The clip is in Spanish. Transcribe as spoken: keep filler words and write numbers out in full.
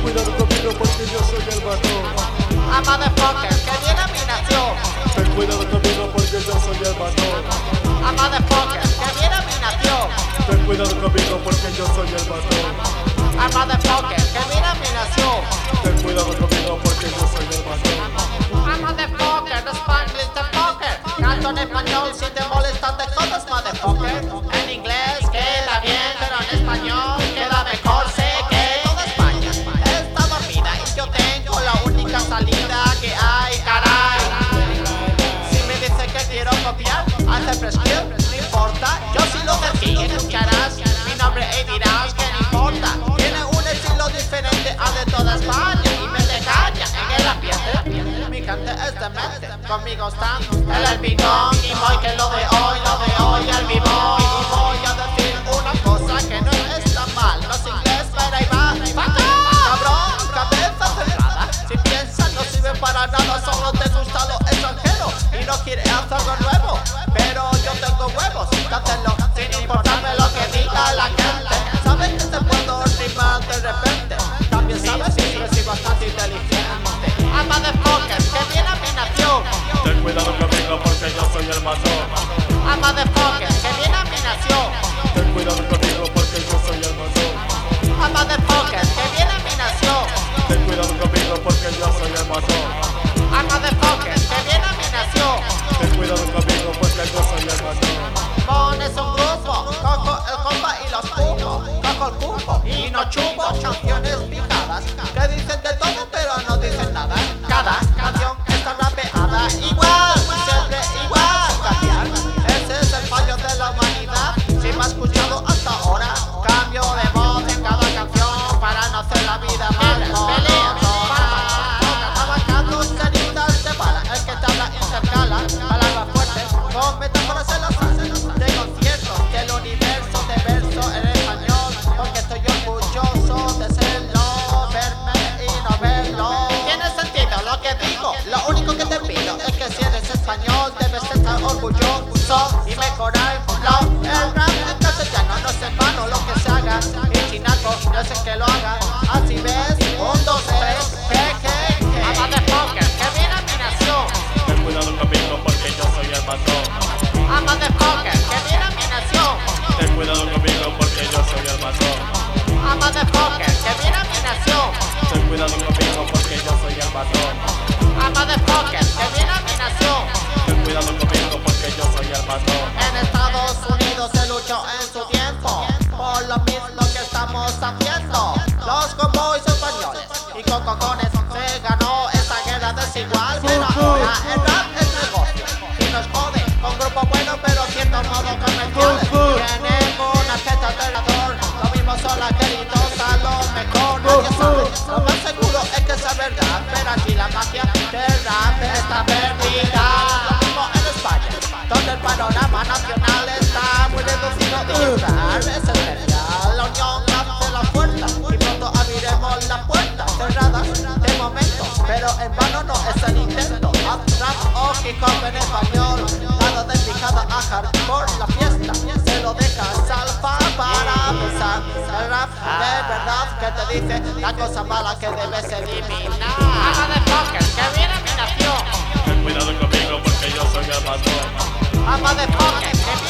cuidado conmigo porque yo soy el matón. A motherfucker, que viene a mi nación. Ten cuidado conmigo porque yo soy el matón. A motherfucker, que viene a mi nación. Ten cuidado conmigo porque yo soy el matón. A motherfucker, que viene a mi nación. Ten cuidado conmigo porque yo soy el matón. A motherfucker, the Spanglish the fucker. Canto en español si te molestas te jodas, motherfucker. En inglés queda bien, pero en español queda mejor. Sé que toda España está dormida y yo tengo la única salida que hay, caray. Si me dice que quiero copiar, hace prescripción, no importa. Yo sí lo decía, escucharás mi nombre y dirás que no importa. Tiene un estilo diferente al de toda España y me decaña en el ambiente. Mi gente es demente, conmigo están el albinón y voy que lo de hoy, lo de hoy al vivo. Y voy a decir una cosa que no está mal, no es inglés, pero ahí va. Cabrón, cabeza cerrada, si piensas no sirve para nada, solo te gusta lo extranjero y no quieres hacer algo nuevo. Pero yo tengo huevos, de hacerlo sin importarme lo que diga la gente. Sabes que te puedo rimar de repente, también sabes que soy bastante inteligente. A motherfucker, que viene a mi nación. Ten cuidado conmigo porque yo soy el matón. A motherfucker, que viene a mi nación. Ten cuidado conmigo porque yo soy el matón. A motherfucker, que viene a mi nación. Ten cuidado conmigo porque yo soy el matón. A motherfucker, que viene a mi nación. Ten cuidado conmigo porque yo soy el matón. Pones un grupo, cojo el compa y los pujo. Cojo el cupo y no chupo. Canciones picadas que dicen de todo pero no dicen nada. Cada canción está rapeada igual, siempre igual. Cambiar, ese es el fallo de la humanidad. Si me has escuchado hasta ahora, cambio de voz en cada canción para no hacer la vida más monótona. Trabajando cenitas de bala, el que te habla intercala palabras fuertes con metáforas en las alas de conciertos del universo de verso en español, porque estoy orgulloso de serlo, verme y no verlo. Tiene sentido lo que digo, lo único que te pido es que si eres español debes estar orgulloso y mejorar el flow. El rap en castellano no es en vano lo que se haga, y chinaco no es el que lo haga. Así ves, un, dos, tres, que, que, que. A motherfucker, que viene a mi nación. Ten cuidado conmigo porque yo soy el matón. A motherfucker, que viene a mi nación. Ten cuidado conmigo porque yo soy el matón. A motherfucker, que viene a mi nación. Ten cuidado conmigo porque yo soy el matón. A motherfucker, que viene a mi nación. Ten cuidado conmigo porque yo soy el matón. En Estados Unidos se luchó en su tiempo por lo mismo que estamos haciendo los cowboys españoles, y con cojones se ganó esa guerra desigual. Pero ahora el rap es negocio y nos jode con grupos buenos pero cierto modo comerciales. Tienen una teta alterador, lo mismo son las queridos a lo mejor nadie sabe. Lo más seguro es que sea verdad, pero aquí la magia del rap está perdida. Lo mismo en España, donde el panorama nacional está muy reducido y rap es esencial. La unión hace la fuerza y pronto abriremos las puertas cerradas de momento, pero en vano no es el intento. Haz rap o hip hop en español, nada de picada a hardcore. La fiesta se lo dejas alfa para pensar. El rap de verdad que te dice la cosa mala que debes eliminar. A motherfucker, que viene a mi nación. Ten cuidado conmigo porque yo soy el matón. A motherfucker, que